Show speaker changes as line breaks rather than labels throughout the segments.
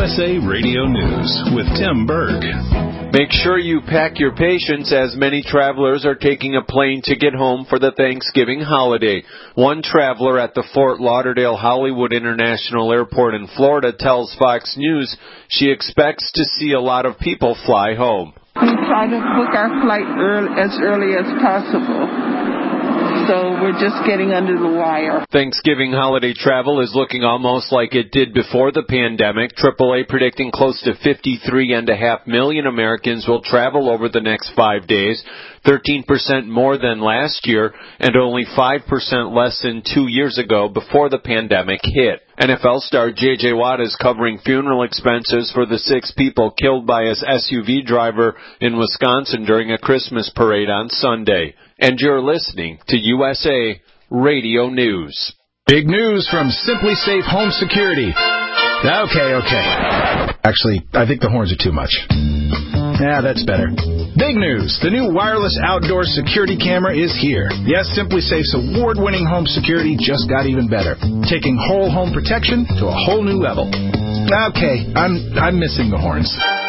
USA Radio News with Tim Berg.
Make sure you pack your patience as many travelers are taking a plane to get home for the Thanksgiving holiday. One traveler at the Fort Lauderdale Hollywood International Airport in Florida tells Fox News she expects to see a lot of people fly home.
We try to book our flight as early as possible. So we're just getting under the wire.
Thanksgiving holiday travel is looking almost like it did before the pandemic. AAA predicting close to 53.5 million Americans will travel over the next 5 days, 13% more than last year, and only 5% less than 2 years ago before the pandemic hit. NFL star J.J. Watt is covering funeral expenses for the 6 people killed by his SUV driver in Wisconsin during a Christmas parade on Sunday. And you're listening to USA Radio News.
Big news from Simply Safe Home Security. Okay. Actually, I think the horns are too much. Yeah, that's better. Big news. The new wireless outdoor security camera is here. Yes, Simply Safe's award-winning home security just got even better, taking whole home protection to a whole new level. Okay, I'm missing the horns.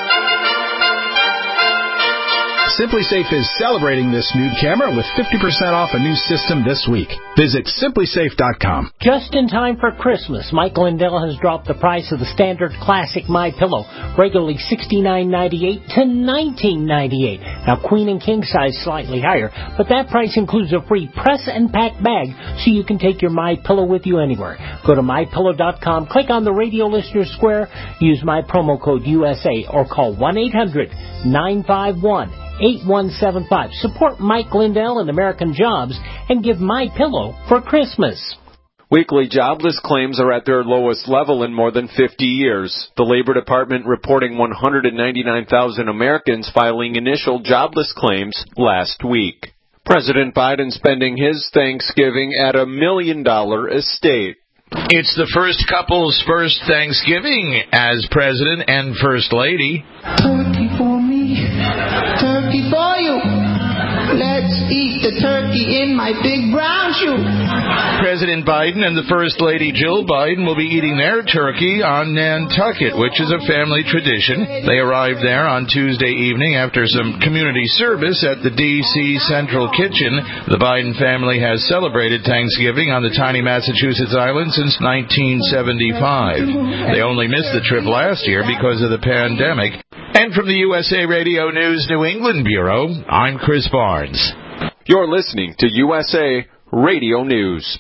Simply Safe is celebrating this new camera with 50% off a new system this week. Visit simplysafe.com.
Just in time for Christmas, Mike Lindell has dropped the price of the standard classic MyPillow, regularly $69.98 to $19.98. Now, queen and king size slightly higher, but that price includes a free press and pack bag, so you can take your MyPillow with you anywhere. Go to mypillow.com, click on the radio listener square, use my promo code USA, or call 1-800-951-8175. Support Mike Lindell and American Jobs and give MyPillow for Christmas.
Weekly jobless claims are at their lowest level in more than 50 years. The Labor Department reporting 199,000 Americans filing initial jobless claims last week. President Biden spending his Thanksgiving at $1 million estate.
It's the first couple's first Thanksgiving as President and First Lady.
Turkey for me, turkey for you. Let's eat the turkey in my big brown shoe.
President Biden and the First Lady Jill Biden will be eating their turkey on Nantucket, which is a family tradition. They arrived there on Tuesday evening after some community service at the D.C. Central Kitchen. The Biden family has celebrated Thanksgiving on the tiny Massachusetts island since 1975. They only missed the trip last year because of the pandemic. And from the USA Radio News New England Bureau, I'm Chris Barnes.
You're listening to USA Radio News.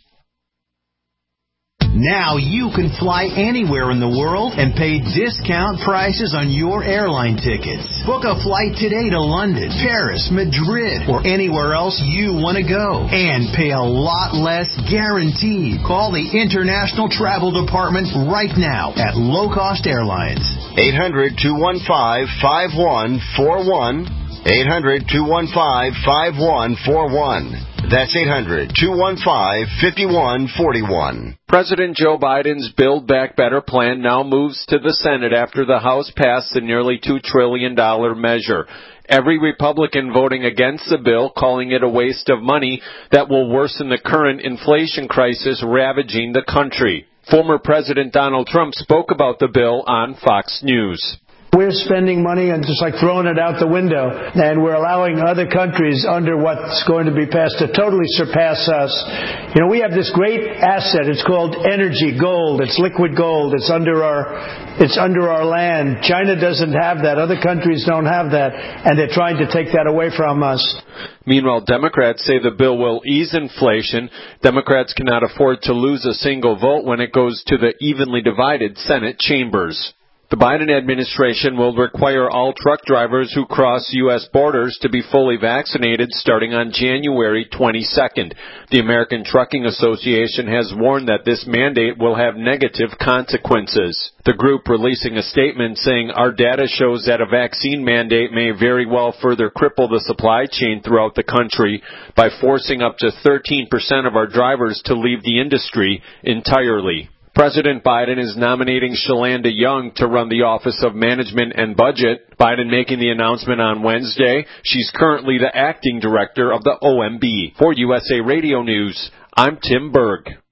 Now you can fly anywhere in the world and pay discount prices on your airline tickets. Book a flight today to London, Paris, Madrid, or anywhere else you want to go. And pay a lot less guaranteed. Call the International Travel Department right now at Low Cost Airlines.
800-215-5141. 800-215-5141. That's 800-215-5141.
President Joe Biden's Build Back Better plan now moves to the Senate after the House passed the nearly $2 trillion measure. Every Republican voting against the bill, calling it a waste of money that will worsen the current inflation crisis ravaging the country. Former President Donald Trump spoke about the bill on Fox News.
We're spending money and just like throwing it out the window, and we're allowing other countries under what's going to be passed to totally surpass us. You know, we have this great asset. It's called energy, gold. It's liquid gold. It's under our land. China doesn't have that. Other countries don't have that, and they're trying to take that away from us.
Meanwhile, Democrats say the bill will ease inflation. Democrats cannot afford to lose a single vote when it goes to the evenly divided Senate chambers. The Biden administration will require all truck drivers who cross U.S. borders to be fully vaccinated starting on January 22nd. The American Trucking Association has warned that this mandate will have negative consequences. The group releasing a statement saying, "Our data shows that a vaccine mandate may very well further cripple the supply chain throughout the country by forcing up to 13% of our drivers to leave the industry entirely." President Biden is nominating Shalanda Young to run the Office of Management and Budget. Biden making the announcement on Wednesday. She's currently the acting director of the OMB. For USA Radio News, I'm Tim Berg.